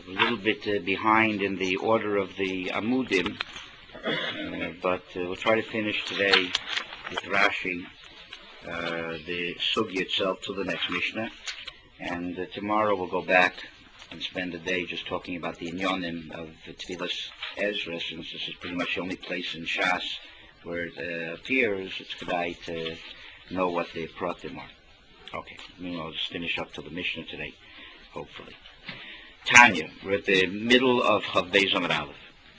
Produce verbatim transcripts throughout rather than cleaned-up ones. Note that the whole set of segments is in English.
a little bit uh, behind in the order of the Amudim, uh, but uh, we'll try to finish today with Rashi, uh, the Sugi itself, to the next Mishnah, and uh, tomorrow we'll go back and spend the day just talking about the Inyonim of Tfilas Ezra, since this is pretty much the only place in Shas where it uh, appears. It's kedai to know what the pratim are. Okay, meanwhile, I'll just finish up till the Mishnah today, hopefully. Tanya, we're at the middle of Chav Beis Amud Aleph.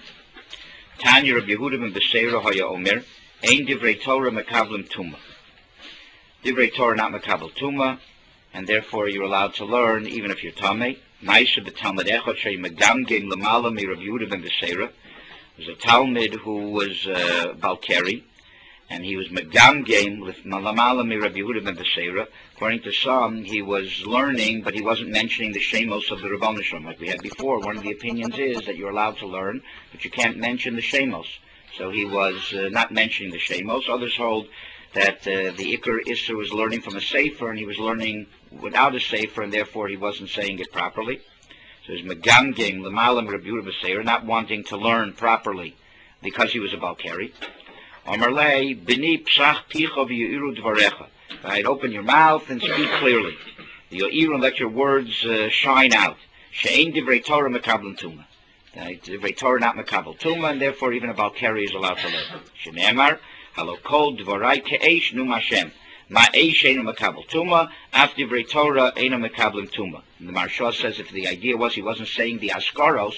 Tanya, Rabbi Yehuda ben Beseira haya omer, ein divrei Torah mekablim tuma. Divrei Torah not mekabel tuma, and therefore you're allowed to learn even if you're tamei. Ma'aseh b'talmid echad shei megamgem lamala mi Rabbi Yehuda ben Beseira. There was a Talmud who was uh, Balkari, and he was megamgem with lamala mi Rabbi Yehuda ben Beseira. According to some, he was learning, but he wasn't mentioning the shemos of the Rebbeinu Shalom. Like we had before, one of the opinions is that you're allowed to learn, but you can't mention the shemos. So he was uh, not mentioning the shemos. Others hold that uh, the Iker Isser was learning from a Sefer, and he was learning without a Sefer, and therefore he wasn't saying it properly. So he's megamgem l'malam Rabbi Yehuda ben Beseira, not wanting to learn properly because he was a Balkari. Amar lei, b'ni psach picha v'yiru dvarecha. Right, open your mouth and speak clearly. Yo'iru, and let your words uh, shine out. She'ein divrei Torah mekabel tuma. Right, divrei Torah not mekabel tuma, and therefore even a Balkari is allowed to learn. Shene'emar, halo kol dvarai ke'esh num Hashem. Ma'esh einu mekabel tuma, af divrei Torah einu mekabel tuma. And the Maharsha says if the idea was he wasn't saying the Askaros,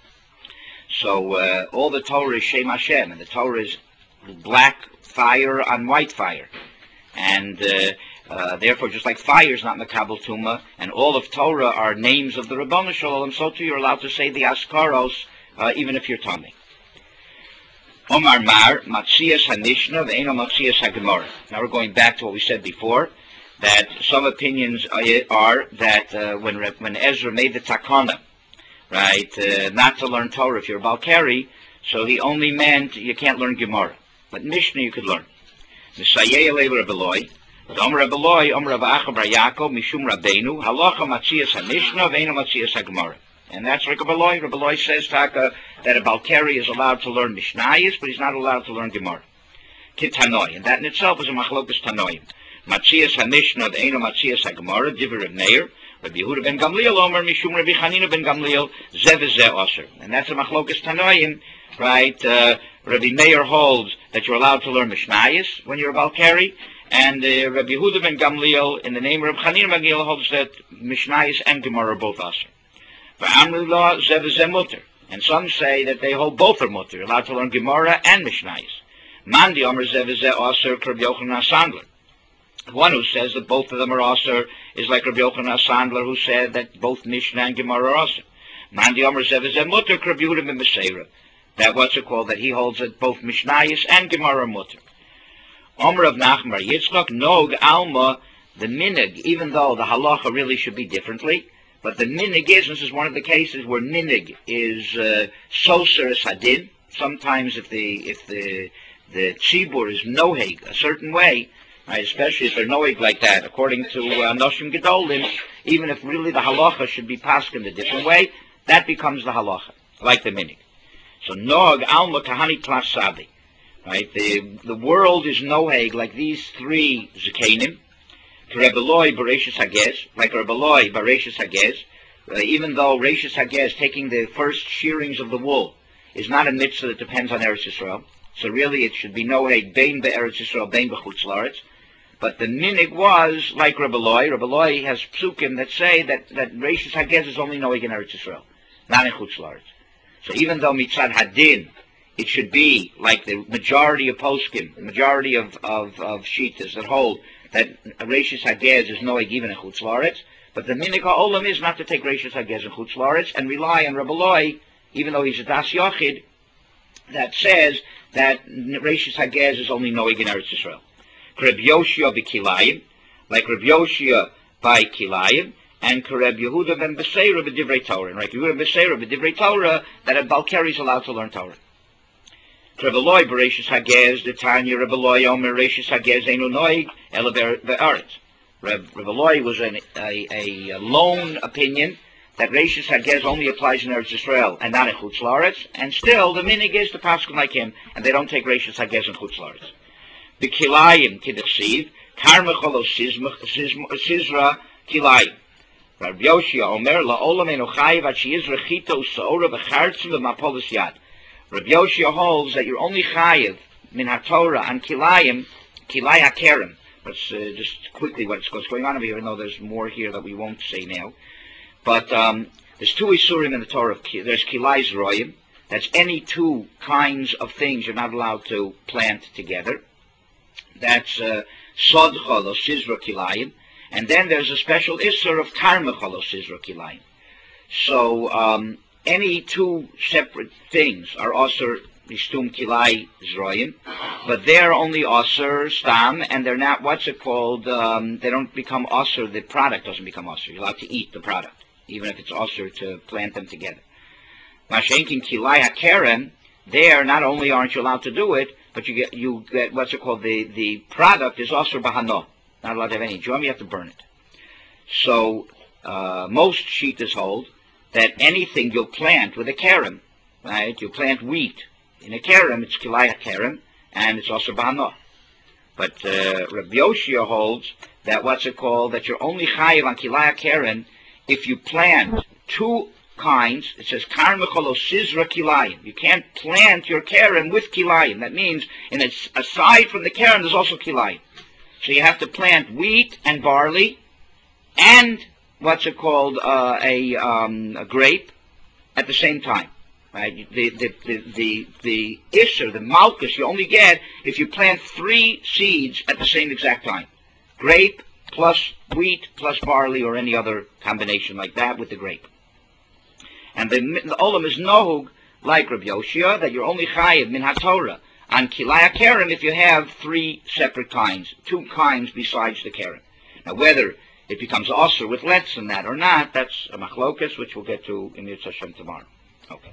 so uh, all the Torah is Shem Hashem, and the Torah is black fire on white fire. And uh, uh, therefore, just like fire is not Mekabel Tuma, and all of Torah are names of the Rebbeinu Shalom, so too you're allowed to say the Askaros, uh, even if you're Tomei. Omar Mar, Matzias HaNishna, Ve'eno Matzias HaGemara. Now we're going back to what we said before, that some opinions are that uh, when, when Ezra made the Takana, right, uh, not to learn Torah if you're a Balkari, so he only meant you can't learn Gemara. But Mishnah you could learn. Misayei alei Rabeloi, but Omer Rabeloi, Omer Rav Acha bar Yaakov, Mishum Rabbeinu, Halacha Matzias HaMishnah, Ve'eno Matzias HaGemara. And that's like Rabeloi. Rabeloi says Taka that a Balkari is allowed to learn Mishnayos, but he's not allowed to learn Gemara. Kitanoi, and that in itself is a Machlokas Tanoim. Matzias HaMishnah, Ve'eno Matzias HaGemara, Divrei Rav Meir, Rabbi Yehuda ben Gamliel, Omer Mishum Rabbi Chanina ben Gamliel, Zeh v'zeh Oser. And that's a Machlokas Tanoim, right? Uh, Rabbi Meir holds that you're allowed to learn Mishnayos when you're a Balkari, and uh, Rabbi Yehuda ben Gamliel, in the name of Rabbi Chanina ben Gamliel, holds that Mishnayos and Gemara are both Oser. V'amru Zeh v'zeh Mutter. And some say that they hold both are Mutter, allowed to learn Gemara and Mishnayos. Mandi Omer Zeh v'zeh Oser, Rabbi Yochanan Sandler. One who says that both of them are Aser is like Rabbi Yochanan Sandler, who said that both Mishnah and Gemara are Aser. Mandi Omer Zeh v'zeh Mutter, Rabbi Yehuda ben Beseira. That what's it called? That he holds that both Mishnayos and Gemara are Mutter. Omer of Nachman bar Yitzchak, Nog Alma, the Minig, even though the Halacha really should be differently, but the Minig is, this is one of the cases where Minig is uh, Soser Sadin. Sometimes if the if the the Tzibur is Noheg a certain way, right, especially if they're Noheg like that, according to uh, Noshim Gedolim, even if really the Halacha should be Paskin a different way, that becomes the Halacha, like the Minig. So Nog Alma Kahani Klas Sadi, right? The the world is Noheg like these three Zakenim, Rebeloi Bereshis Hagez, like Rebeloi Bereshis Hagez, uh, even though Reshis Hagez, taking the first shearings of the wool, is not a mitzvah that depends on Eretz Yisrael. So really it should be Noheg Bein Be'eretz Yisrael, Bein B'chutz La'aretz. But the minig was like Rebeloi. Rebeloi has psukim that say that, that Reshis Hagez is only Noheg in Eretz Yisrael, not in Chutz La'aretz. So even though mitzad hadin, it should be like the majority of poskim, the majority of, of, of shitas that hold that Reshis Hagez is Noeg even in Chutz La'aretz, but the minig ha'olam is not to take Reshis Hagez in Chutz La'aretz and rely on Rebeloi, even though he's a Das Yochid, that says that Reshis Hagez is only Noeg in Eretz Yisrael. Reb Yoshia b'Kilayim, like Reb Yoshia by Kilayim, and Reb Yehuda ben Beseira b'Divrei Torah. And like Yehuda ben Beseira b'Divrei Torah, that a Balkari is allowed to learn Torah. Rebeloi b'Reshis Hagez, the Tanya Rebeloi Omer Reshis Hagez Einu Noig Ela Be'aretz. Rebeloi was an, a, a lone opinion that Reishis Hagez only applies in Eretz Yisrael and not in Chutz La'aretz, and still the minig is to paskin like him, and they don't take Reishis Hagez in Chutz La'aretz. The Kilayim Kidachsiv, Karmecholo Sizra Kilayim. Rabbi Yoshia Omer La'olam Eno Chayiv Ad Sheyizra Chito Sa'ora B'chartzim V'Mapolis Yad. Rabbi Yoshia holds that you're only Chayiv Min HaTorah and Kilayim, Kilay HaKerem. Let's uh, just quickly what's, what's going on over here, even though there's more here that we won't say now. But um, there's two Isurim in the Torah. Of, there's Kilay Zroyim. That's any two kinds of things you're not allowed to plant together. That's uh, Sod Cholo Sizra Kilayim. And then there's a special Isur of Karma Cholo Sizra Kilayim. So um, any two separate things are Osir Nishtum Kilay Zroyim, but they're only Osir Stam, and they're not, what's it called, um, they don't become Osir, the product doesn't become Osir. You're allowed to eat the product, even if it's Osir to plant them together. Mashenkin Kilay HaKerem, there not only aren't you allowed to do it, but you get, you get what's it called, the, the product is Osir Bahano. Not allowed to have any jum, you have to burn it. So uh, most Shitas hold that anything you'll plant with a kerem, right? You plant wheat in a kerem, it's kilay kerem, and it's also bahano. But uh, Rabbi Yoshia holds that what's it called, that you're only chayiv on kilay kerem if you plant two kinds. It says karmecholo sizra kilayim. You can't plant your kerem with kilayim. That means, in a, aside from the kerem, there's also kilayim. So you have to plant wheat and barley and what's it called, uh, a, um, a grape at the same time. Right? The, the, the, the, the Isser, the Malchus, you only get if you plant three seeds at the same exact time. Grape plus wheat plus barley or any other combination like that with the grape. And the, the Olam is nohug, like Rabbi Yoshia, that you're only chayiv min HaTorah on kilay kerem if you have three separate kinds, two kinds besides the kerem. Now whether it becomes osir with less than that or not, that's a machlokas, which we'll get to in Yitz Hashem tomorrow. Okay.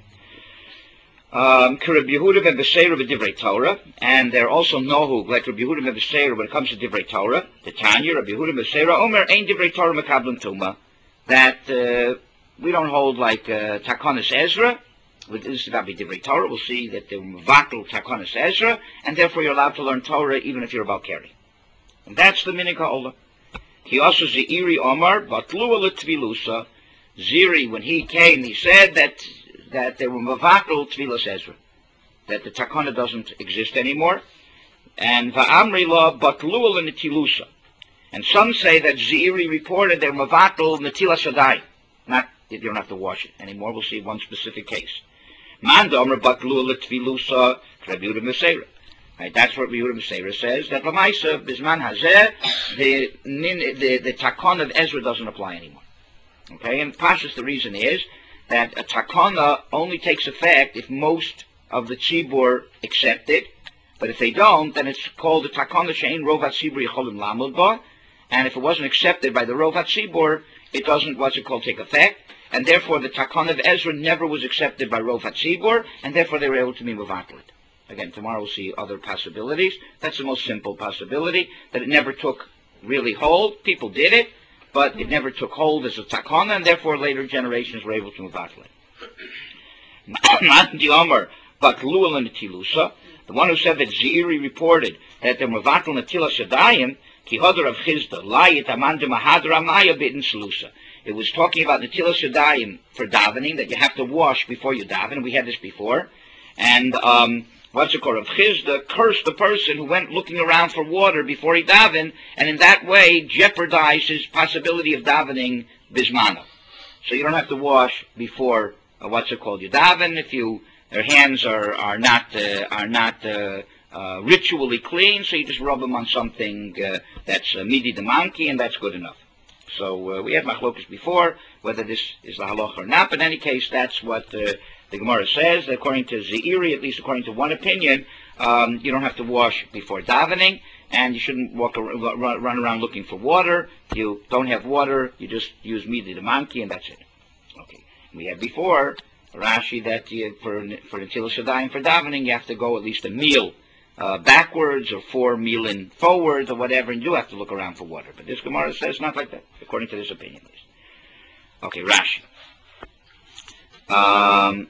Um, Rabbi Yehuda ben Beseira b'divrei Torah, and they're also nohug like Rabbi Yehuda ben Beseira when it comes to divrei Torah. The Tanya, Rabbi Yehuda ben Beseira, Omer ein divrei Torah mekablim tuma, that uh, we don't hold like uh, Takonis Ezra. This is about divrei Torah. We'll see that they're mevatel Takonis Ezra, and therefore you're allowed to learn Torah even if you're about carry. And that's the minig ha'olah. He also Zeiri Omar batlu ala tvilusa. Ziri, when he came, he said that that they were mevatel tvilas Ezra, that the takana doesn't exist anymore, and va'amri la batlu ala netilusa. And some say that Zeiri reported they're mevatel netilas adai, not you don't have to wash it anymore. We'll see one specific case. Manda Omar batlu ala tvilusa Rabbi Yehuda Meseira. Right, that's what Rabbi Yehuda Meseira says, that Lamaisa, Bisman Hazeh, the, the, the takana of Ezra doesn't apply anymore. Okay, and Pashas, the reason is that a takana only takes effect if most of the tzibur accept it, but if they don't, then it's called a takana she'ein rov hatzibur yicholim lamod ba, and if it wasn't accepted by the rov hatzibur, it doesn't, what's it called, take effect, and therefore the takana of Ezra never was accepted by rov hatzibur, and therefore they were able to be mevatel it. Again, tomorrow we'll see other possibilities. That's the most simple possibility, that it never took really hold. People did it, but it never took hold as a takana, and therefore later generations were able to move out it. The one who said that Zeiri reported that the mevatel netila sedayim ki hodar of chizda layit amanda mahadra maya bitten salusa. It was talking about netila sedayim for davening, that you have to wash before you daven. We had this before, and um, what's it called? Rav Chizda cursed the person who went looking around for water before he davened, and in that way jeopardized his possibility of davening bismana. So you don't have to wash before uh, what's it called? You daven if you their hands are are not uh, are not uh, uh, ritually clean, so you just rub them on something uh, that's uh, midi the monkey, and that's good enough. So uh, we had machlokas before whether this is the halacha or not. But in any case, that's what. Uh, The Gemara says that according to Zeiri, at least according to one opinion, um, you don't have to wash before davening, and you shouldn't walk ar- run around looking for water. If you don't have water, you just use midi the monkey, and that's it. Okay. We had before Rashi that you, for for Netilas Yadayim for davening, you have to go at least a meal uh, backwards or four meal forwards or whatever, and you do have to look around for water. But this Gemara says not like that, according to this opinion. Okay, Rashi. Um,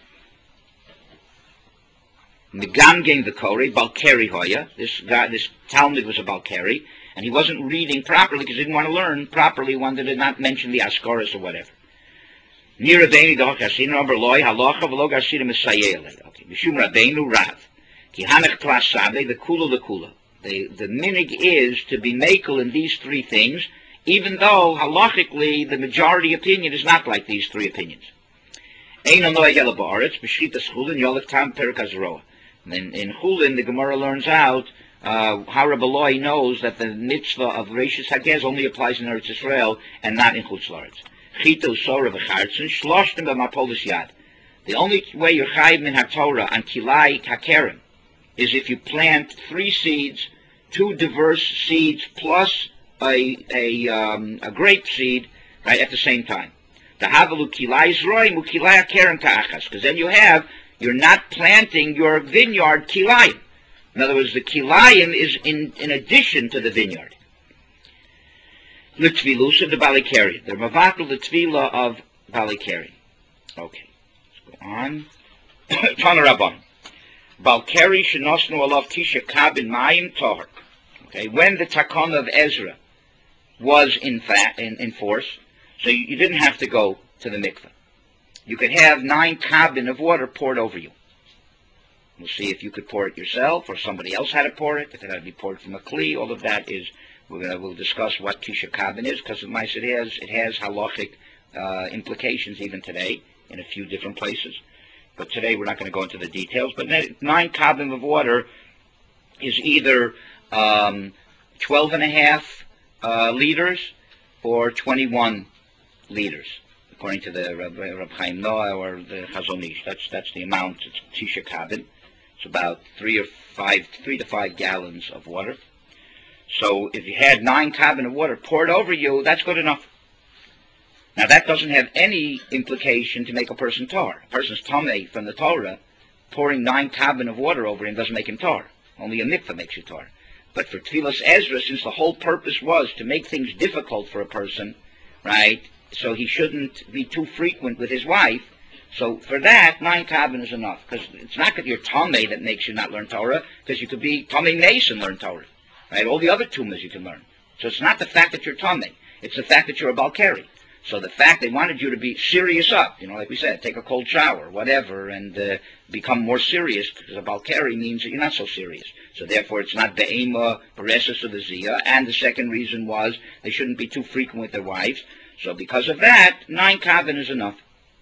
Megamgem the Kori, Balkari Hoya. This guy, this Talmud was a Balkari, and he wasn't reading properly because he didn't want to learn properly. He wanted to not mention the Askaris or whatever. Nir Rabbeinu Doch Hasina Amar Loi Halacha V'Lo Hasina Mesayele. Okay, Mishum Rabbeinu Rav. Ki Hanach Tlas Sabe the Kula the Kula. The the minig is to be makel in these three things, even though halachically the majority opinion is not like these three opinions. Ein Anoy Yela Ba'aretz B'Shchitas Chulin Yolech Tam Perek Hazroah. In, in Chulin, the Gemara learns out uh, how Rabbi Loi knows that the mitzvah of Reishis Hagez only applies in Eretz Yisrael and not in Chutz La'aretz. Chito Sora v'Chartzen Shloshtem b'Mapolis Yad. The only way you're chayiv min HaTorah on Kilai Hakerem is if you plant three seeds, two diverse seeds plus a a, um, a grape seed, right, at the same time. The Havalu Kilai Zroim uKilai Hakerem Ta'achas, because then you have you're not planting your vineyard kilayim. In other words, the kilayim is in, in addition to the vineyard. L'tvilusa the balikari. The mavatul the tvila of balikari. Okay, let's go on. Tana Rabban. Balkari shenosnu alav tisha kabin mayim tohar. Okay, when the takana of Ezra was in fact in, in force, so you, you didn't have to go to the mikveh. You could have nine kabin of water poured over you. We'll see if you could pour it yourself or somebody else had to pour it, if it had to be poured from a kli. All of that is, we're gonna, we'll discuss what tisha kabin is, because it has, it has halachic uh, implications even today in a few different places. But today we're not going to go into the details. But nine kabin of water is either um, twelve and a half uh, liters or twenty-one liters. According to the Rab, Rab Chaim Noah or the Chazon Ish, that's that's the amount. It's tisha kabin. It's about three or five, three to five gallons of water. So if you had nine kabin of water poured over you, that's good enough. Now that doesn't have any implication to make a person tar. A person's tamei from the Torah, pouring nine kabin of water over him doesn't make him tar. Only a mikveh makes you tar. But for Tfilas Ezra, since the whole purpose was to make things difficult for a person, right? So he shouldn't be too frequent with his wife. So for that, nine kabin is enough. Because it's not that you're tamei that makes you not learn Torah, because you could be tamei meis and learn Torah. Right? All the other tumas you can learn. So it's not the fact that you're tamei. It's the fact that you're a balkari. So the fact they wanted you to be serious up, you know, like we said, take a cold shower, whatever, and uh, become more serious, because a balkari means that you're not so serious. So therefore it's not be'ema, paresis, or the ziyah. And the second reason was they shouldn't be too frequent with their wives. So because of that, nine kabin is enough.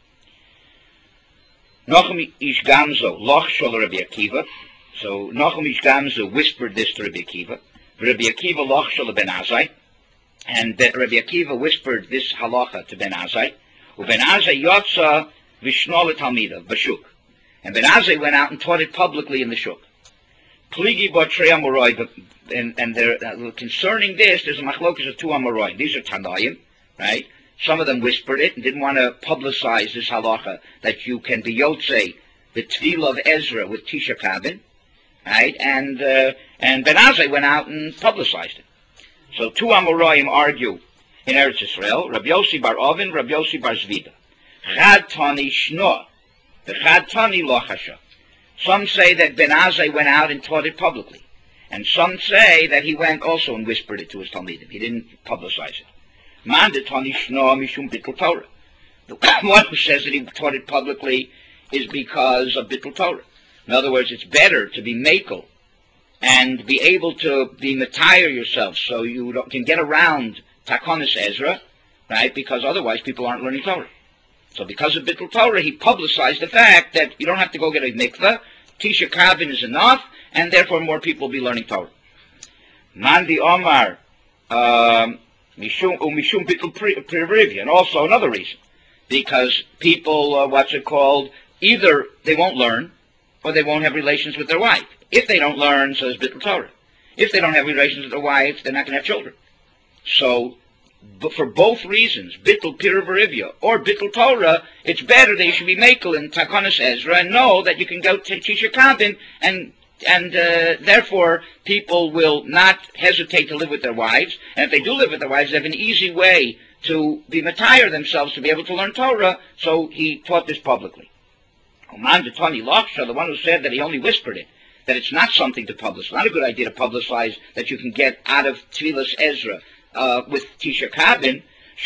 Nochem ish gamzo, loch shol Rabbi Akiva. So Nochem ish gamzo whispered this to Rabbi Akiva. Rabbi Akiva loch shol Ben Azai. And Rabbi Akiva whispered this halacha to Ben Azai. Ben Azai yotza vishnol talmida b'shuk. And Ben Azai went out and taught it publicly in the shuk. Pligi b'trei amoroi. And, and there, uh, concerning this, there's a machlokas of two amoroi. These are Tanaim, right? Some of them whispered it and didn't want to publicize this halacha that you can be yotzei the tvila of Ezra with tisha kabin, right? And uh, and Ben Azai went out and publicized it. So two Amoraim argue in Eretz Yisrael, Rabbi Yossi bar Ovin, Rabbi Yossi bar Zvida. Chad Tani Shno, the Chad Tani Lochasha. Some say that Ben Azai went out and taught it publicly. And some say that he went also and whispered it to his Talmidim. He didn't publicize it. Man de Tani Shno Mishum Bittul Torah. The one who says that he taught it publicly is because of Bittul Torah. In other words, it's better to be makel and be able to be matire yourself so you don't, can get around Takonis Ezra, right? Because otherwise people aren't learning Torah. So because of Bittul Torah, he publicized the fact that you don't have to go get a mikveh, Tisha Kabin is enough, and therefore more people will be learning Torah. Mandi Omar, um, Mishum Bittul Pirivya, and also another reason. Because people, uh, what's it called, either they won't learn, or they won't have relations with their wife. If they don't learn, so is Bittul Torah. If they don't have relations with their wives, they're not going to have children. So, but for both reasons, Bittul Pirivya or Bittul Torah, it's better they should be makel in Takonis Ezra and know that you can go to Tisha Kabin, and and uh, therefore people will not hesitate to live with their wives. And if they do live with their wives, they have an easy way to be matire themselves to be able to learn Torah, so he taught this publicly. Oman de Tony Lochsha, the one who said that he only whispered it, that it's not something to publish, not a good idea to publicize that you can get out of Tfilas Ezra uh, with Tisha Kabin,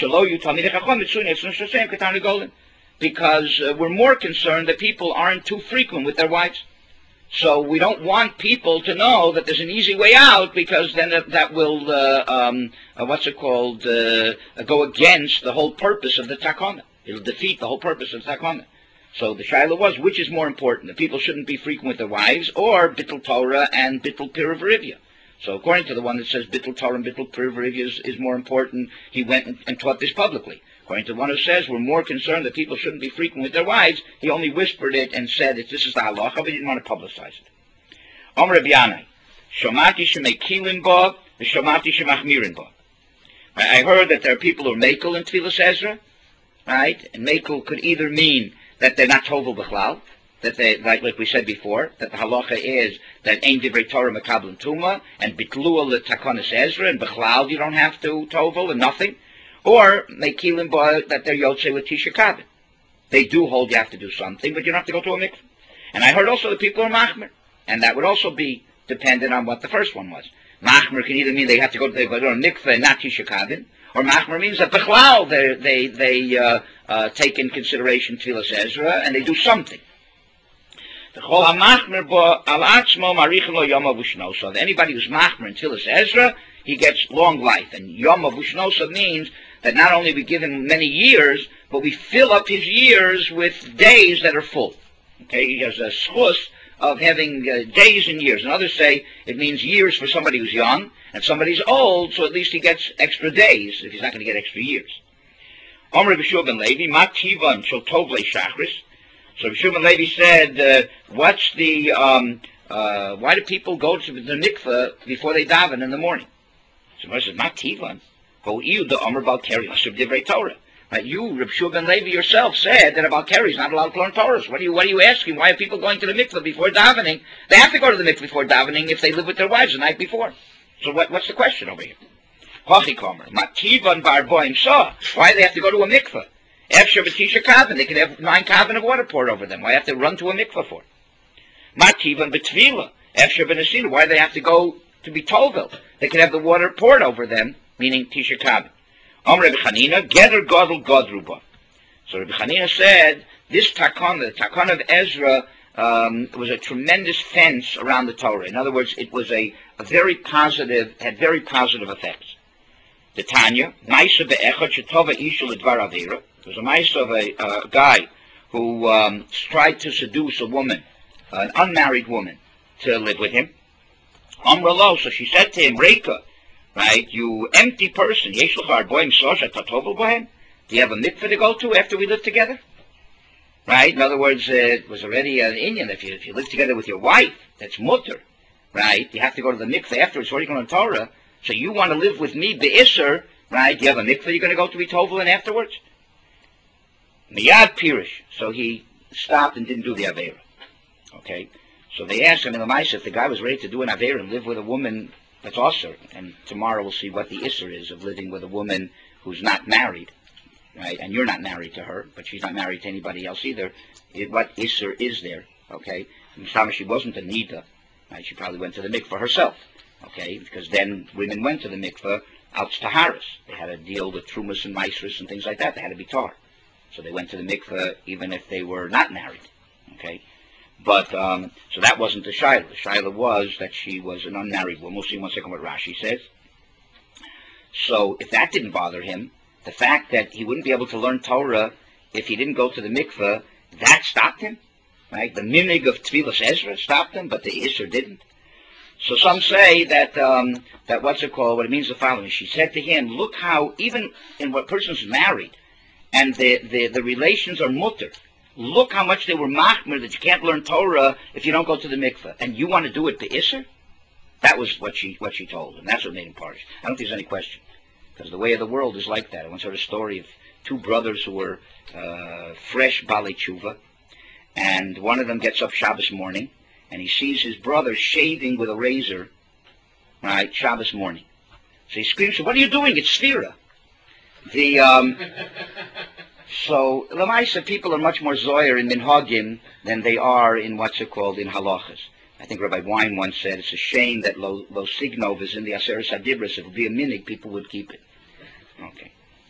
because uh, we're more concerned that people aren't too frequent with their wives. So we don't want people to know that there's an easy way out, because then that, that will, uh, um, uh, what's it called, uh, go against the whole purpose of the takana. It'll defeat the whole purpose of the takana. So the shaila was, which is more important? The people shouldn't be frequent with their wives, or Bittul Torah and Bittul Pirav Rivya. So according to the one that says Bittul Torah and Bittul Pirav Rivya is, is more important, he went and, and taught this publicly. According to the one who says we're more concerned that people shouldn't be frequent with their wives, he only whispered it and said that this is the halacha, but he didn't want to publicize it. Omer Rabbi Yanai, Shomati shemekilin bo, v'shomati shemachmirin bo. I heard that there are people who are mekel in Tfilas Ezra, right? And mekel could either mean that they're not tovel b'chlal, that they, like, like we said before, that the halacha is that ein divrei Torah mekablim tuma, and bitlua l'takonis Ezra, and b'chlal you don't have to tovel and nothing. Or mekilim bo, that they're yotze with Tisha Kabin. They do hold you have to do something, but you don't have to go to a mikveh. And I heard also that people are machmer, and that would also be dependent on what the first one was. Machmer can either mean they have to go to, they go to a mikveh and not Tisha Kabin, or machmer means that b'chlal they they they uh, uh, take in consideration Tfilas Ezra and they do something. So anybody who's machmer in Tfilas Ezra, he gets long life. And Yom Avushnosa means that not only we give him many years, but we fill up his years with days that are full. Okay, he has a schus of having uh, days and years. And others say it means years for somebody who's young, and somebody's old, so at least he gets extra days if he's not going to get extra years. Omer B'Shua ben Levi, Ma Tivan Shel Tov Le Shachris. So B'Shua ben Levi said, uh, what's the, um, uh, why do people go to the mikveh before they daven in the morning? So he says, Ma Tivan, Ho Iu de Omer Bal Keri Lasub Divrei Torah. Right, you, Reb Shua ben Levi, yourself said that about Keri is not allowed to learn Torah. What are you, what are you asking? Why are people going to the mikveh before davening? They have to go to the mikveh before davening if they live with their wives the night before. So what, what's the question over here? Hochikomer, Mativan Barboim Saw. Why do they have to go to a mikveh? Efsher B'Tisha Kavin, they can have nine kavin of water poured over them. Why have to run to a mikveh for? Mativan B'Tvila, Efsher B'Nesina. Why do they have to go to be tovel? They can have the water poured over them, meaning Tisha Kavin. Om Rebbe Chanina, Geder Godel Godruba. So Rebbe Chanina said, this takana, the takana of Ezra, um, was a tremendous fence around the Torah. In other words, it was a, a very positive, had very positive effects. The Tanya, Maisa be'echad shetova isha l'dvar avera. There was a Maisa of a uh, guy who um, tried to seduce a woman, an unmarried woman, to live with him. Amra lo, so she said to him, Reika, right, you empty person, yesh l'char boim sosha tatovel bohem? Do you have a mikveh to go to after we live together? Right? In other words, uh, it was already an Indian. If you, if you live together with your wife, that's mutter. Right? You have to go to the mikveh afterwards, or you go to Torah. So you want to live with me, be'isser, right? Do you have a mikveh you're going to go to be tovel in afterwards? Miyad pirish. So he stopped and didn't do the avera. Okay? So they asked him in the Maisa, if the guy was ready to do an avera and live with a woman, that's also, and tomorrow we'll see what the isser is of living with a woman who's not married. Right, and you're not married to her, but she's not married to anybody else either. It, what Isser is there, okay? And she wasn't a Nida, right? She probably went to the mikveh herself, okay? Because then women went to the mikveh out to Taharis. They had to deal with Trumas and Maisris and things like that. They had to be taught. So they went to the mikveh even if they were not married, okay? But, um, so that wasn't the Shaila. The Shaila was that she was an unmarried woman. We'll see in one second what Rashi says. So if that didn't bother him, the fact that he wouldn't be able to learn Torah if he didn't go to the mikveh, that stopped him. Right? The minig of Tfilas Ezra stopped him, but the Isser didn't. So some say that, um, that what's it called, what it means the following. She said to him, look how, even in what person's married, and the, the, the relations are mutter, look how much they were machmer that you can't learn Torah if you don't go to the mikveh. And you want to do it to Isser? That was what she, what she told him. That's what made him parish. I don't think there's any question. Because the way of the world is like that. I once heard a story of two brothers who were uh, fresh Bali Tshuva, and one of them gets up Shabbos morning, and he sees his brother shaving with a razor, right, Shabbos morning. So he screams, what are you doing? It's Sphira. The um, so Lamaisa people are much more zoyer in minhagim than they are in what's it called in halachas. I think Rabbi Wein once said it's a shame that Lo, Lo Signov is in the Aseres Hadibros. If it would be a minig, people would keep it. Okay.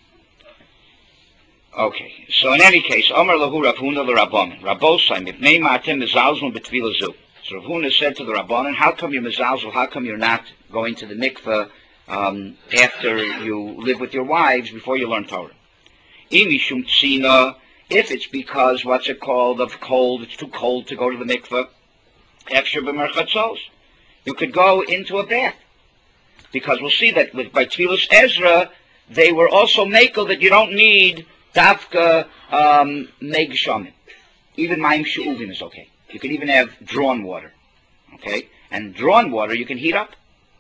Okay. So in any case, Omer Lahu Rav Huna l'Rabbanan Rabbosai Mipnei Ma'atem Mezalzun B'Tvila Zu. So Rav Huna said to the Rabbanan, how come you're mezalzel? How come you're not going to the mikveh um, after you live with your wives before you learn Torah? Imishum Tzina, if it's because what's it called of cold, it's too cold to go to the mikveh. Efshar b'merchatzos, you could go into a bath, because we'll see that with by Tfilas Ezra they were also makel that you don't need dafka um, megshamim. Even mayim she'uvim is okay. You can even have drawn water, okay, and drawn water you can heat up.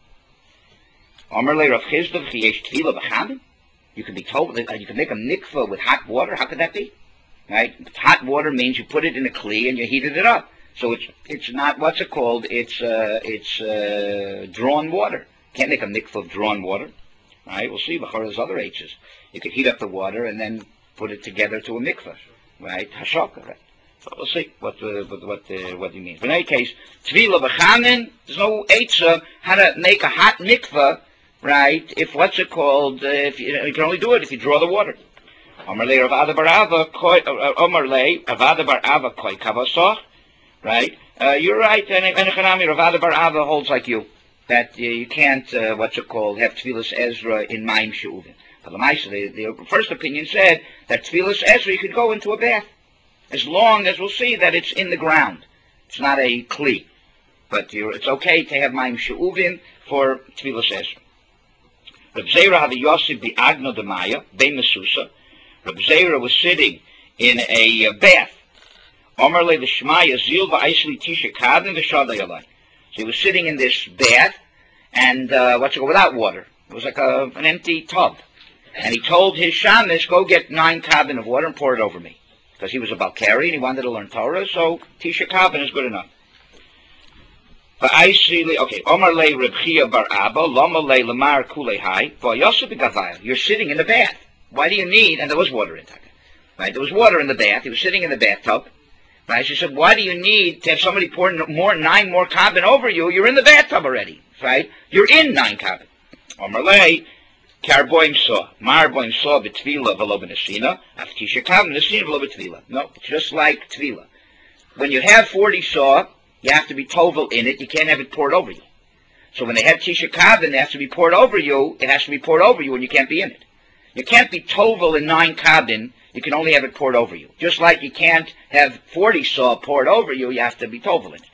Amar le Rav Chisda v'chiyesh tefila b'chamim. You can be told that you can make a mikveh with hot water. How could that be? Right? Hot water means you put it in a kli and you heated it up. So it's it's not what's it called? It's uh, it's uh, drawn water. Can't make a mikveh of drawn water, right? We'll see. There's other H's. You could heat up the water and then put it together to a mikveh, right? Hashaka, right? So we'll see what uh, what what, uh, what he means. But in any case, tvila b'chamin. There's no Eitzah how to make a hot mikveh, right? If what's it called? Uh, if you, you can only do it if you draw the water. Omar le Rav Ada bar Ava koi Omar le Rav Ada bar Ava koi kavasoch. Right? Uh, you're right, and Echanami Rav Ada bar Ava holds like you, that uh, you can't, uh, what's it called, have Tfilas Ezra in Mayim She'uvim. But the Maisa, the, the first opinion said that Tfilas Ezra, you could go into a bath, as long as we'll see that it's in the ground. It's not a kli. But you're, it's okay to have Mayim She'uvim for Tfilas Ezra. Reb Zera had a Yosef bi Agno de Maya, Bei Mesusa. Reb Zera was sitting in a uh, bath. Omar le v'shmaya zil v'aisli tisha kadin v'shadai alai. So he was sitting in this bath, and uh, what's it called, without water. It was like a, an empty tub. And he told his shamish, go get nine kabin of water and pour it over me. Because he was a Balkari and he wanted to learn Torah, so tisha kabin is good enough. V'aisli, okay, Omar le Reb Chia bar Abba, lama le lamar kulei hai, v'yosef b'gavaya. You're sitting in the bath. Why do you need, and there was water in it. Right, there was water in the bath. He was sitting in the bathtub. Right? She said, why do you need to have somebody pour more, nine more kabin over you? You're in the bathtub already, right? You're in nine kabin. Omerlei, karboim saw, marboim saw betvila v'lo b'nesina, aftisha kabin nesina v'lo betvila. No, just like tvila. When you have forty saw, you have to be tovel in it. You can't have it poured over you. So when they have tisha kabin, it has to be poured over you. It has to be poured over you, and you can't be in it. You can't be tovel in nine kabin. You can only have it poured over you. Just like you can't have forty saw poured over you, you have to be tovel in it.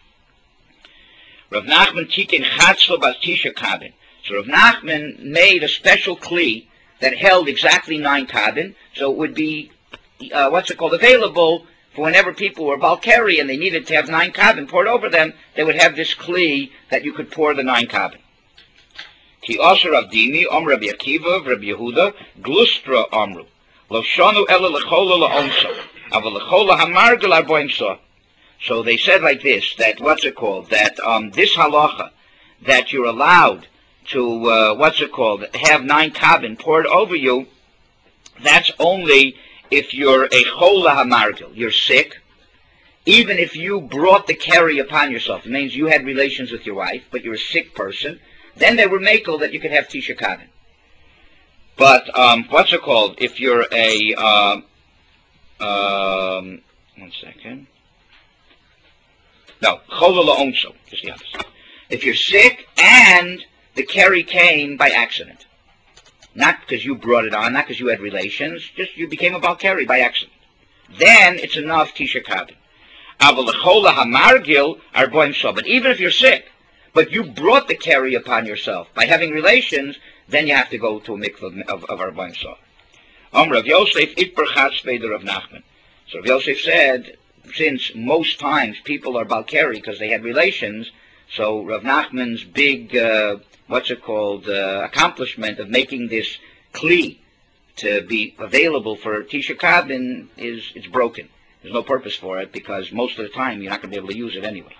Rav Nachman tiken chatzlo bas tisha kabin. So Rav Nachman made a special kli that held exactly nine kabin, so it would be, uh, what's it called, available for whenever people were Balkari and they needed to have nine kabin poured over them, they would have this kli that you could pour the nine kabin. Ki osher Rav Dimi, Om Rabbi Akiva, Rabbi Yehuda, glustra amru. So they said like this, that what's it called, that um, this halacha, that you're allowed to, uh, what's it called, have nine kabin poured over you, that's only if you're a chola hamargil, you're sick, even if you brought the carry upon yourself. It means you had relations with your wife, but you're a sick person, then they were makel that you could have tisha kabin. But um, what's it called? If you're a uh, um, one second. No, chola la'onso. Just the opposite. If you're sick and the carry came by accident, not because you brought it on, not because you had relations, just you became a balkari by accident, then it's enough tisha kabin. Aval chola hamargil arboim so. But even if you're sick, but you brought the carry upon yourself by having relations, then you have to go to a mikvah of, of Arbaim Soh. Om Rav Yosef itperchatz beider Rav Nachman. So Rav Yosef said, since most times people are Balkari because they had relations, so Rav Nachman's big, uh, what's it called, uh, accomplishment of making this kli to be available for tisha kabin is it's broken. There's no purpose for it because most of the time you're not going to be able to use it anyway.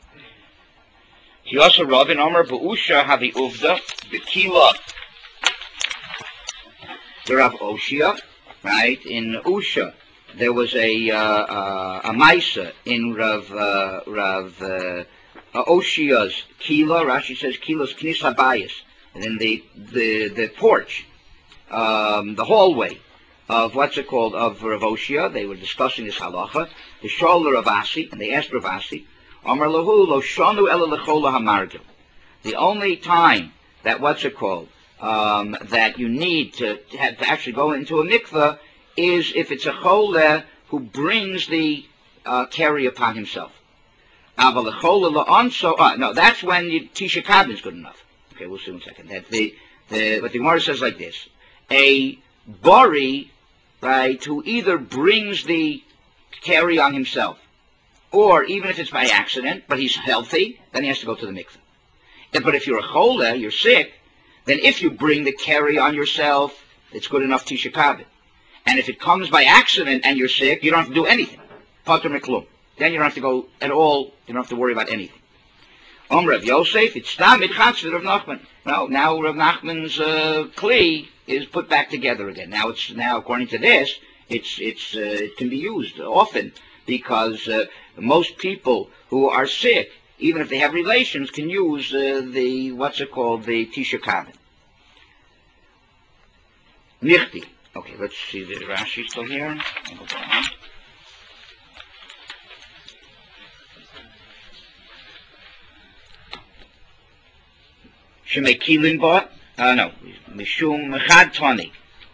He also Ravin Omer Ba'usha Havi Uvda B'Kila the Rav Oshia, right? In Usha, there was a uh, uh, a Maisa in Rav uh, Rav uh, Oshia's Kila. Rashi says Kila's Knis Habayis, and then the the the porch, um, the hallway of what's it called of Rav Oshia. They were discussing this halacha. The shoulder of Asi, and they asked Rav Asi, Amar lahu lo shanu ela lechola hamargil. The only time that what's it called um, that you need to, to, have to actually go into a mikveh is if it's a cholah who brings the uh, carry upon himself. Aval lechola la'anso. Uh, no, that's when you, Tisha Kabin is good enough. Okay, we'll see in a second. That the the what the Gemara says like this: a bari, right, who either brings the carry on himself, or even if it's by accident, but he's healthy, then he has to go to the mikveh. But if you're a chola, you're sick, then if you bring the carry on yourself, it's good enough Tisha Kabin. And if it comes by accident and you're sick, you don't have to do anything. Pater meklum. Then you don't have to go at all. You don't have to worry about anything. Om Rav Yosef, it's stam it chatzir Rav Nachman. Now, now Rav Nachman's uh, kli is put back together again. Now it's now according to this, it's it's uh, it can be used often because uh, most people who are sick, even if they have relations, can use uh, the, what's it called, the Tisha Kabin. Nichti. Okay, let's see the Rashi still here. Shemei Kilin ba? Uh, no. Mishum Chad Tani.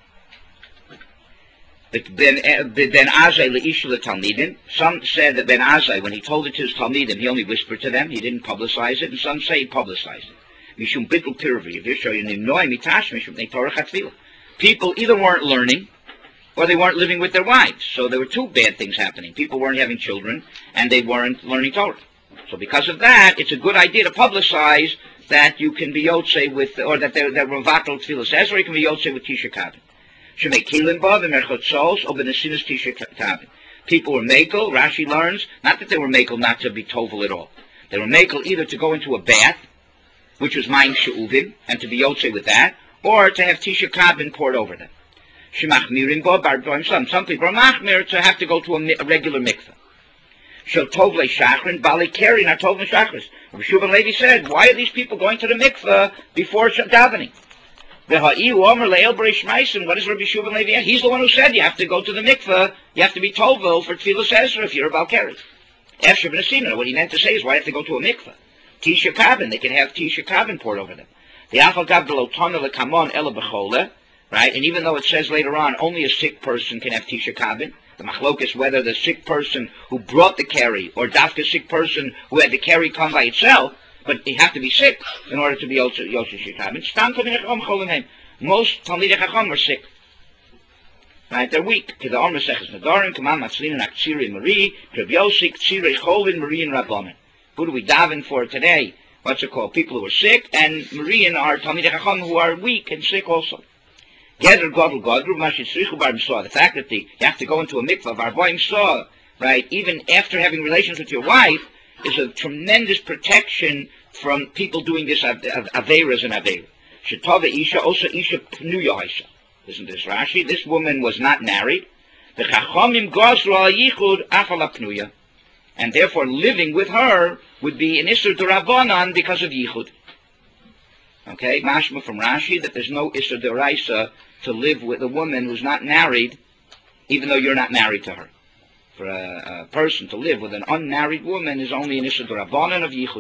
Ben Azai leishu letalmidim. Some said that Ben Azai, when he told it to his talmidim, he only whispered to them. He didn't publicize it, and some say he publicized it. Mishum bittul pirvi. People either weren't learning, or they weren't living with their wives. So there were two bad things happening. People weren't having children, and they weren't learning Torah. So because of that, it's a good idea to publicize that you can be yotze with, or that they're, they're revatal tefillas Ezra, you can be yotze with Tisha Kabin. People were makel, Rashi learns, not that they were makel not to be tovel at all. They were makel either to go into a bath, which was mayim she'uvim, and to be yotze with that, or to have Tisha Kabin poured over them. Some people are machmir to have to go to a, a regular mikveh. Shel tovle shachrin, bali keri, not tovle shachris. Rabbi Shuvah Levi said, why are these people going to the mikveh before davening? What is Rabbi Shuvah Levi? He's the one who said you have to go to the mikveh, you have to be tovel for tefillas Ezra if you're a Balkari. Efshar b'nesimah, what he meant to say is why you have to go to a mikveh? Tisha Kabin, they can have Tisha Kabin poured over them. The Afal Gav Belotana lekamon ela b'chole, right? And even though it says later on only a sick person can have Tisha Kabin, the machlok is whether the sick person who brought the carry or dafka sick person who had the carry come by itself, but you have to be sick in order to be Yosef Shikabin. Most Talmidei Chacham were sick. Right? They're weak. To the Omer Seches Nadarim, Kaman Matzlin and Aktsiri Marie, Kreb Yosik, Tzirei Cholin, Marie and Rabbanan. Who do we daven for today? What's it called? People who are sick, and Marian are Talmidei Chacham who are weak and sick also. Gather Godel Godru, Mashit Srichu Bar Msah. The fact that the, you have to go into a mikvah, Bar Msah, right, even after having relations with your wife, is a tremendous protection from people doing this averas and averas. Shetava Isha, also Isha Pnuya Isha. Isn't this Rashi? This woman was not married. The Chachamim Gosru al Yichud Afala Pnuya. And therefore living with her would be an Isser D'Rabbanan because of Yichud. Okay, mashma from Rashi that there's no Isser D'Oraisa to live with a woman who's not married, even though you're not married to her. For a, a person to live with an unmarried woman is only an Isser D'Rabbanan of Yichud.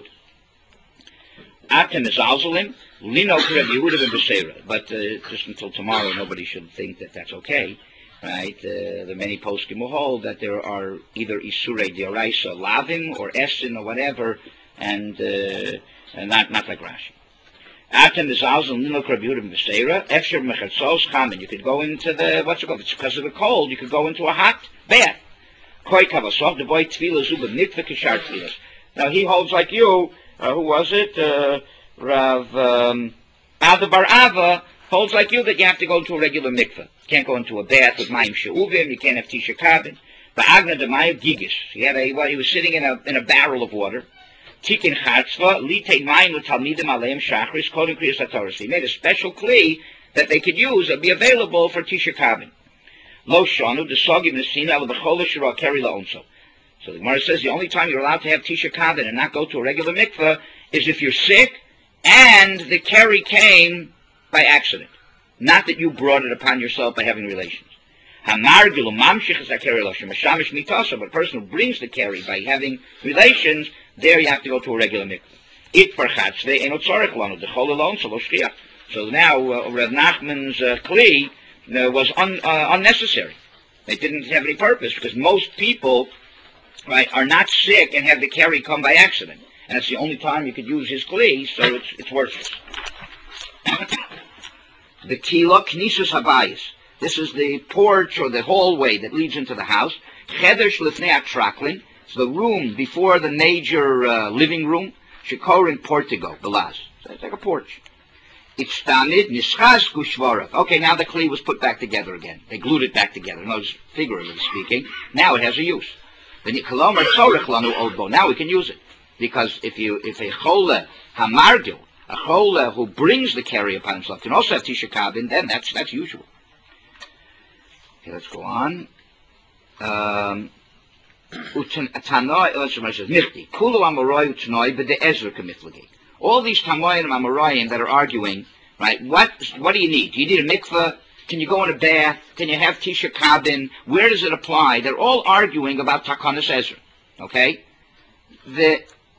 Atem is Alzalim, Lino Kreb Yehuda ben Beseira. But uh, just until tomorrow, nobody should think that that's okay. Right? Uh, the many poskim will hold that there are either Isurei D'Oraisa Lavim or Esin or whatever, and, uh, and not, not like Rashi. Atem is Alzalim, Lino Kreb Yehuda ben Beseira, Efsher Mechatzos Chamin. You could go into the, what's it called? If it's because of the cold, you could go into a hot bath. Koi Kavasov, the boy Tfilah Zubah Mikveh Kishar Tfilas. Now he holds like you. Uh, who was it? Uh, Rav um, Ava Bar Ava holds like you that you have to go into a regular mikveh. You can't go into a bath with mayim she'uvim. You can't have Tisha Kabin. But Agna Demayev Gigish. He had a well, he was sitting in a in a barrel of water. Tikin Chatzva Litei Mayim L'Talmidim Aleim Shachris Kodem Kriyas HaTorah. He made a special kli that they could use would be available for Tisha Kabin. Lo shanu the sogim nesina al b'chol shira keri laonso. So the Gemara says the only time you're allowed to have Tisha Kabin and not go to a regular mikveh is if you're sick and the carry came by accident, not that you brought it upon yourself by having relations. But a person who brings the carry by having relations, there you have to go to a regular mikveh. So now uh, Rav Nachman's uh, kli uh, was un, uh, unnecessary. It didn't have any purpose because most people, right, are not sick and have the carry come by accident, and it's the only time you could use his kli, so it's it's worthless. The kila knisas habayis. This is the porch or the hallway that leads into the house. Cheder shlifnei atraklin. It's the room before the major uh, living room. Shekor in Portugal, Belaz. So it's like a porch. It's tamid nischas gushvarav. Okay, now the kli was put back together again. They glued it back together. No, figuratively speaking. Now it has a use. Now we can use it because if you if a chole hamargil, a chole who brings the carry upon himself, can also have Tisha Kabin, then that's that's usual. Okay, let's go on. Um, all these Tamoyim and Amoraim that are arguing, right? What what do you need? Do you need a mikveh? Can you go in a bath? Can you have Tisha Kabin? Where does it apply? They're all arguing about Takanas Ezra. Okay? The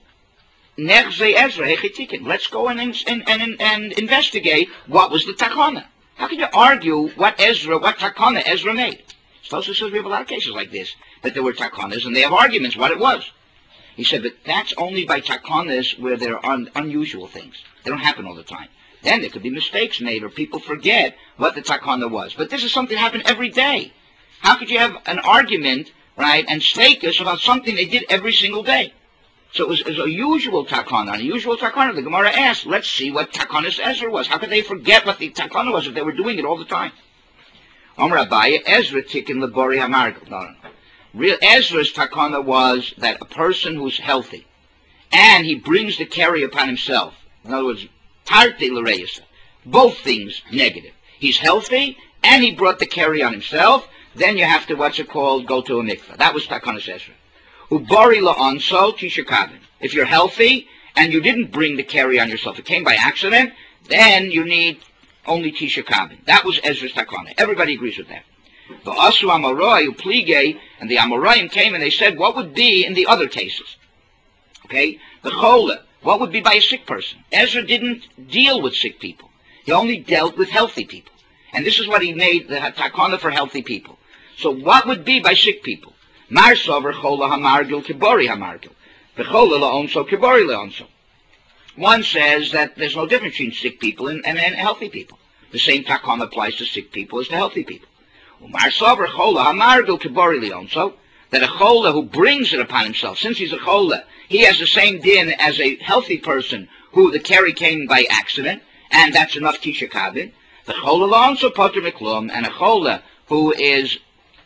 Nechze Ezra Hechitikin. Let's go in and, and, and, and investigate what was the Takana. How can you argue what Ezra, what Takana Ezra made? Tosa says we have a lot of cases like this, that there were Takanas, and they have arguments what it was. He said, but that's only by Takanas where there are un- unusual things. They don't happen all the time. Then there could be mistakes made, or people forget what the Takana was. But this is something that happened every day. How could you have an argument, right, and status about something they did every single day? So it was, it was a usual Takana. An unusual Takana, the Gemara asked, let's see what Takanas Ezra was. How could they forget what the Takana was if they were doing it all the time? Amar Abaye, Ezra tikkun lebori hamargel. No, no, no. Real Ezra's takana was that a person who's healthy, and he brings the carry upon himself. In other words, tarte l'reisa. Both things negative. He's healthy, and he brought the carry on himself. Then you have to, what's it called, go to a mikveh. That was takanas Ezra. Ubori la'onso Tisha Kabin. If you're healthy, and you didn't bring the carry on yourself, it came by accident, then you need only Tisha Kabin. That was Ezra's takana. Everybody agrees with that. The Asu Amorai, Uplige, and the Amoraim came and they said, what would be in the other cases? Okay? The Chola, what would be by a sick person? Ezra didn't deal with sick people. He only dealt with healthy people. And this is what he made the takana for healthy people. So what would be by sick people? Mar Sover Chola Hamargil Kibori Hamargil. The Chola Laonso Kibori Laonso. One says that there's no difference between sick people and, and, and healthy people. The same takana applies to sick people as to healthy people. Umar Sover Chola Hamargil Kibori Leonso, that a Chola who brings it upon himself, since he's a Chola, he has the same din as a healthy person who the carry came by accident, and that's enough Tisha Kabin. The Chola Leonso Potter Miklum, and a Chola who is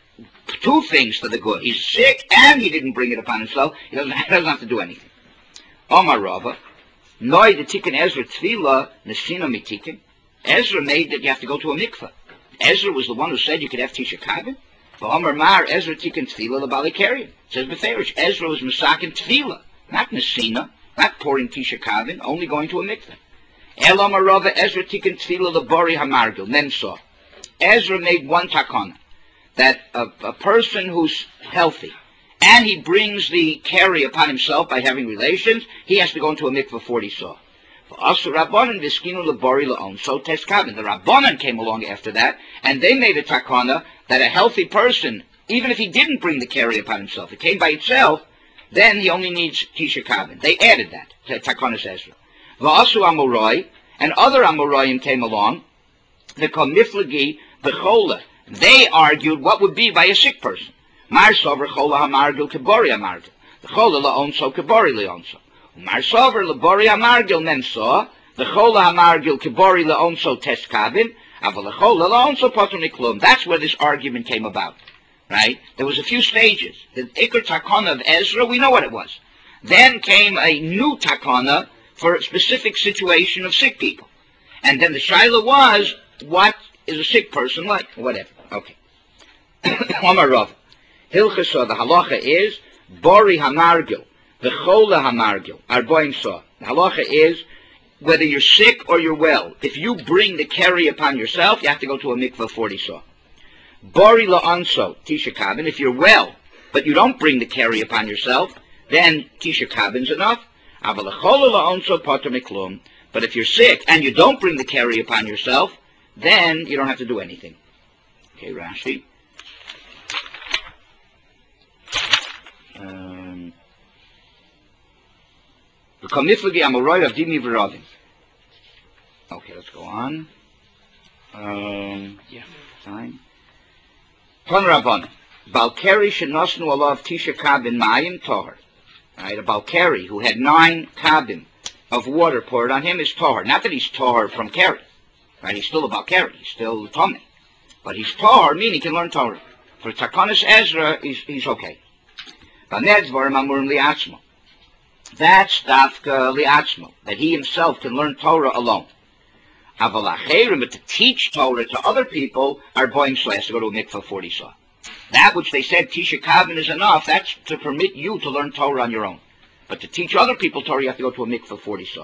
two things for the good. He's sick and he didn't bring it upon himself. He doesn't, he doesn't have to do anything. Omar Rava, Noi the Tikkun Ezra Tfila Nesina Mitikin. Ezra made that you have to go to a mikveh. Ezra was the one who said you could have Tisha Kabin. V'Omer Mar Ezra Tikkun Tfila L'Balikarian. Says Beferish, Ezra was Masakin Tfila, not Nesina, not pouring Tisha Kabin, only going to a mikveh. Elam Arava Ezra Tikkun Tfila L'Bori Hamargil. Memsa. Ezra made one takana, that a, a person who's healthy, and he brings the carry upon himself by having relations, he has to go into a mikveh forty saw. So the Rabbanan came along after that, and they made a takana that a healthy person, even if he didn't bring the carry upon himself, it came by itself, then he only needs Tisha Kabin. They added that to Takanas Ezra. V'asu Amorai, and other Amoraim came along, they called Miflagi B'chola. They argued what would be by a sick person. Mar Sover Chola Hamargil Kibori Hamargil. The Chola Laonso Kibori Leonso. Mar Sover Labori Hamargil Memsa. The Chola Hamargil Kibori Leonso Test Kabin. Aval the Chola Laonso Potoniklum. That's where this argument came about. Right? There was a few stages. The Iker Takana of Ezra, we know what it was. Then came a new Takana for a specific situation of sick people. And then the Shaila was, what is a sick person like? Whatever. Okay. Omar Rav. Hilchasa, the halacha is, Bori hamargil, the chola hamargil, arboim saw. The halacha is, whether you're sick or you're well, if you bring the carry upon yourself, you have to go to a mikvah forty saw. Bori la'anso, tisha kabin, if you're well, but you don't bring the carry upon yourself, then tisha kabin's enough. Aval chola la'anso pater miklum. But if you're sick and you don't bring the carry upon yourself, then you don't have to do anything. Okay, Rashi. Um, okay, let's go on. Um, yeah, fine. Ton Rabban. Balkari shenosnu alav tisha kabin mayim tohar. Right, a Balkari who had nine kabin of water poured on him is tohar. Not that he's tohar from Kari. Right, he's still a Balkari. He's still Tomei. But he's tohar, meaning he can learn Torah. For Takanas Ezra, he's, he's okay. That's dafka li'atzmo, that he himself can learn Torah alone. But to teach Torah to other people, are boim shlo, has to go to a mikvah forty saw. That which they said tisha kabin is enough, that's to permit you to learn Torah on your own. But to teach other people Torah, you have to go to a mikvah forty saw.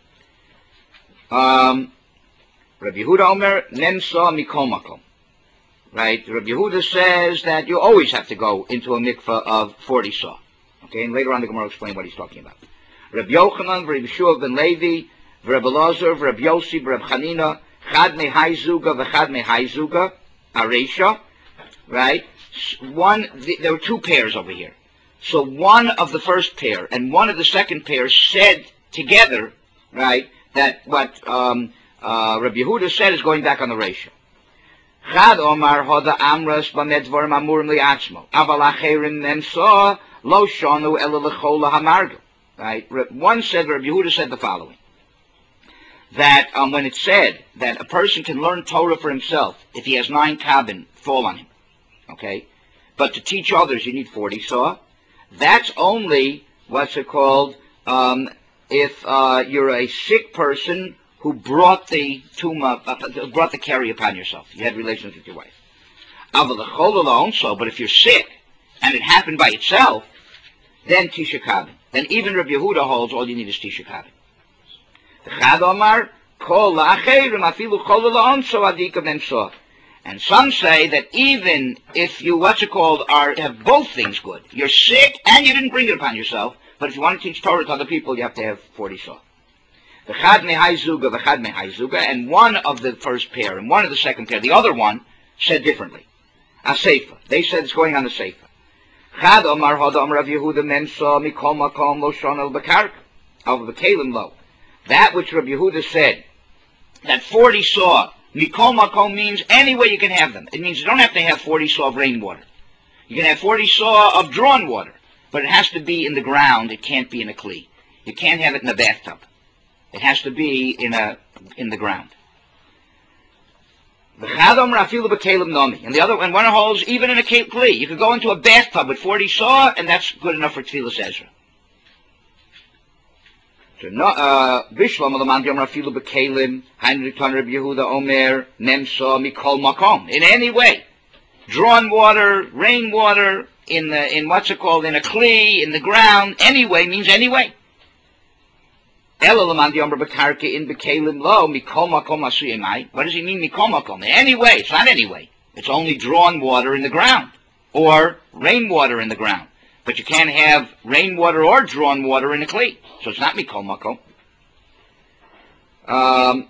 Um, Rabbi Yehuda Omer, nemsa mikol makom. Right, Rabbi Yehuda says that you always have to go into a mikvah of forty saw. Okay, and later on the Gemara will explain what he's talking about. Rabbi Yochanan, Rabbi Shua ben Levi, Rabbi Lazar, Rabbi Yossi, Rabbi Chanina, Chad me hai zuga, v'chad me hai zuga, Aresha. Right, one. The, there were two pairs over here. So one of the first pair and one of the second pair said together, right, that what um, uh, Rabbi Yehuda said is going back on the Resha. Chad Omar Hoda Amras Bamedvarim Amurim Liatzmo. Aval Acherim Nemsa Lo Shonu Ela Lechola Hamargel. Right? One said, Rabbi Yehuda said the following: that um, when it said that a person can learn Torah for himself if he has nine kabin fall on him, okay, but to teach others you need forty saw. That's only what's it called? Um, if uh, you're a sick person who brought the tumah, uh, brought the carry upon yourself. You had relations with your wife. So, but if you're sick and it happened by itself, then tisha kabin. Then even Rabbi Yehuda holds all you need is tisha kabin. And some say that even if you, what's it called, are have both things good, you're sick and you didn't bring it upon yourself, but if you want to teach Torah to other people, you have to have forty saw. The chad mehai zuga, the chad mehai zuga, and one of the first pair and one of the second pair, the other one said differently. A seifa. They said it's going on the seifa. Chad omar hoda omar Rav Yehuda memsa mikol makom lo shon el bekarka al bekalim lo. That which Rav Yehuda said, that forty saw mikol makom means any way you can have them. It means you don't have to have forty saw of rainwater. You can have forty saw of drawn water, but it has to be in the ground. It can't be in a kli. You can't have it in a bathtub. It has to be in a in the ground. And the other, and one holds even in a kli. You could go into a bathtub with forty saw, and that's good enough for Tfilas Ezra. In any way, drawn water, rainwater, in the in what's it called, in a kli, in the ground, anyway means anyway. What does he mean, mikol makom? Anyway, it's not anyway. It's only drawn water in the ground, or rainwater in the ground. But you can't have rainwater or drawn water in a kli. So it's not mikol makom. Um,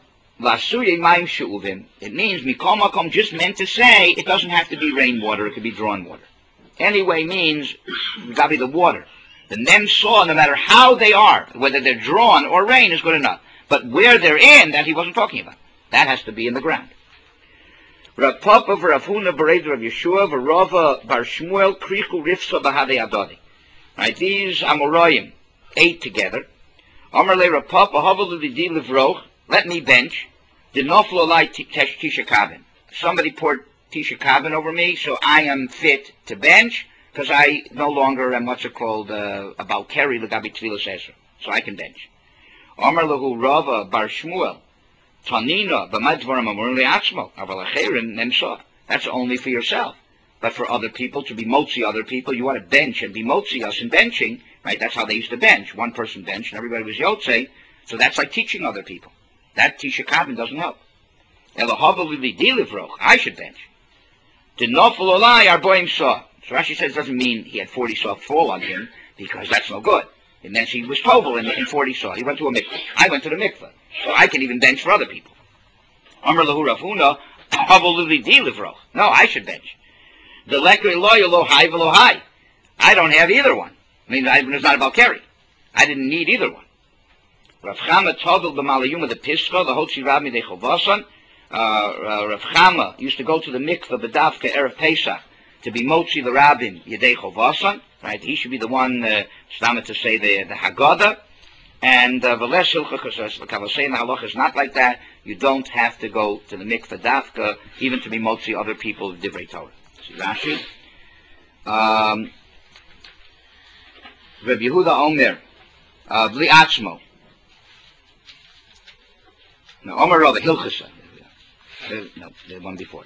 it means mikol makom just meant to say it doesn't have to be rainwater, it could be drawn water. Anyway means it's got to be the water. The nem saw, no matter how they are, whether they're drawn or rain, is good enough. But where they're in, that he wasn't talking about. That has to be in the ground. Rav Papa, Rav Huna, Bered, Rav Yeshua, Rava, Bar Shmuel, Krichu, Rifsa, Bahadei Adodi. Right, these Amoraim ate together. Amarle Rav Papa, Havalu Lidi Livroch, let me bench. Did Noflo Lai Tisha Kabin. Somebody poured Tisha Kabin over me, so I am fit to bench, because I no longer am what's it called, uh, about Keri L'gabi Tfilas Ezra. So I can bench. Amar Lahu Rava Bar Shmuel, Tanina, b'madvarim amurim le'atzmo, aval acherim nemsa. That's only for yourself. But for other people, to be motzi other people, you want to bench and be motzi us in benching, right? That's how they used to bench. One person bench and everybody was yotzei. So that's like teaching other people. That Tisha Kabin doesn't help. I should bench. The nofel olai arboim saw. So Rashi says it doesn't mean he had forty saw fall on him, because that's no good. It meant he was tovel in, in forty saw. He went to a mikveh. I went to the mikveh. So I can even bench for other people. Amr lahu Rafuna, no, I should bench. The lekri loya lo high velo high. I don't have either one. I mean, it's not about carry. I didn't need either one. Rav Chama tovel b'malayuma the pischa the hotzi rabmi de chovasan. Rav Chama used to go to the mikveh b'davka erev Pesach to be motzi the rabbin yedei chovasan. Right, he should be the one uh, to say the the Haggadah. And v'les hilcha because the Kavasei and the halacha is not like that. You don't have to go to the mikveh dafka even to be motzi other people divrei Torah. See Rashi. Um, Reb Yehuda Omer bli atzmo. No, Omer Rav Hilchasa. No, the one before.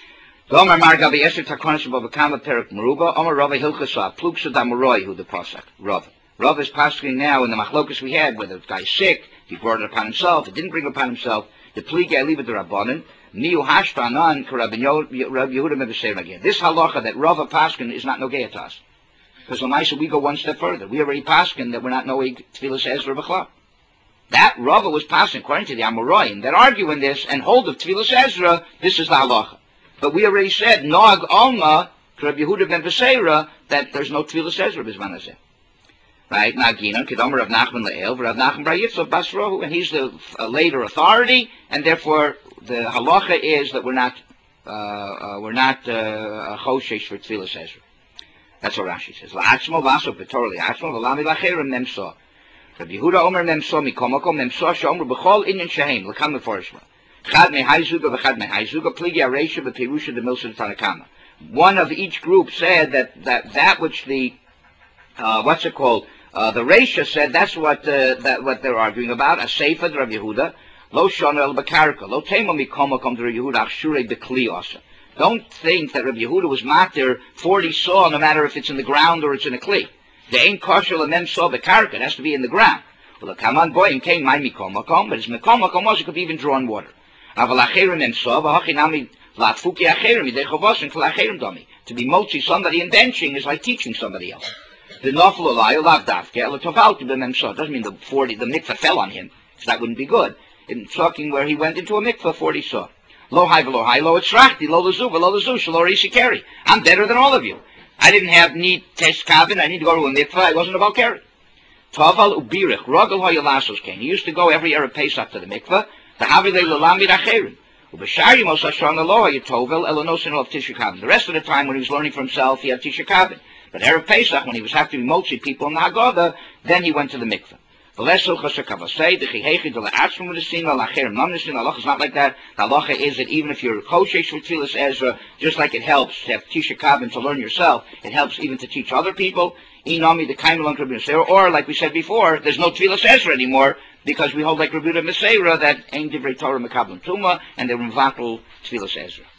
Omer Margavi Esher Takonis above Kama Perik Meruba. Omer Rav Hilchasa Pluksa Damoroi who the Pasuk Rav. Rav is passing now in the machlokus we had, whether the guy's sick, he brought it upon himself, he didn't bring it upon himself, the pligi I leave it to Rabbanan, Niu Hashtanan, Rabbi Yehuda Mebesir again. This halacha that Rav Paskin is not nogea to us. Because Lamaisa, we go one step further. We already Paskin that we're not knowing Tfilas Ezra B'chla. That Rav was passing, according to the Amoraim, that argue in this and hold of Tfilas Ezra, this is the halacha. But we already said, Noag Alma, Rabbi Yehuda ben Beseira, that there's no Tfilas Ezra B'zman Hazeh. Right, Naginan, Kedomer Rav Nachman Le'el, Rav Nachman Bar Yitzchak Basrohu, and he's the uh, later authority, and therefore the halacha is that we're not, uh, uh, we're not uh, choshesh for Tfilas Ezra. That's what Rashi says. La'atzmo v'aso b'torah li'atzmo v'lami l'acherim memso. Rav Yehuda Omer memso mikomoko memso she'omer b'chol inyan shehem l'kam meforshla. Chad mehayzuga v'chad mehayzuga pligi areisha v'pirusha the milsa Tanakama. One of each group said that that that which the uh, what's it called? Uh, the Reisha said that's what uh, that what they're arguing about. A sefer Rav Yehuda lo shona el bakarka lo tema mikoma come to Rav Yehuda achshure bekli asa. Don't think that Rav Yehuda was matir forty saw no matter if it's in the ground or it's in a kli. They ain't kosher lemem saw bekarka. It has to be in the ground. Well, the kaman boy and came my mikoma come, but his mikoma come was it could be even drawn water. Aval acherim mem saw v'hachinami latfuki acherim idei chovasin kol acherim dami. To be motzi somebody in benching is like teaching somebody else. The nofel olai olav davke el tovalti b'memsa. Doesn't mean the forty the mikveh fell on him, so that wouldn't be good. In talking where he went into a mikveh forty saw. Lo hai v'lo hai lo etzrachti lo lezu v'lo lezu shelo rishi keri. I'm better than all of you. I didn't have need test kabin. I need to go to a mikveh. It wasn't about keri. Taval ubirich rogel hayalasos came. He used to go every Erev Pesach to the mikveh. The havile lelamid acherim. Ubeshari mos hashana lo hayatovel elonosin of tisha kabin. The rest of the time when he was learning for himself, he had tisha kabin. But Erev Pesach, when he was having to be motzi people in the Haggadah, then he went to the mikveh. The halacha is not like that. The halacha is that even if you're koshesh for Tfilas Ezra, just like it helps to have Tisha Kabin to learn yourself, it helps even to teach other people. Or, like we said before, there's no Tfilas Ezra anymore, because we hold like Rabbi Yehuda Meseira that ain't divrei Torah mekablim tuma, and they were mvakel Tfilas Ezra.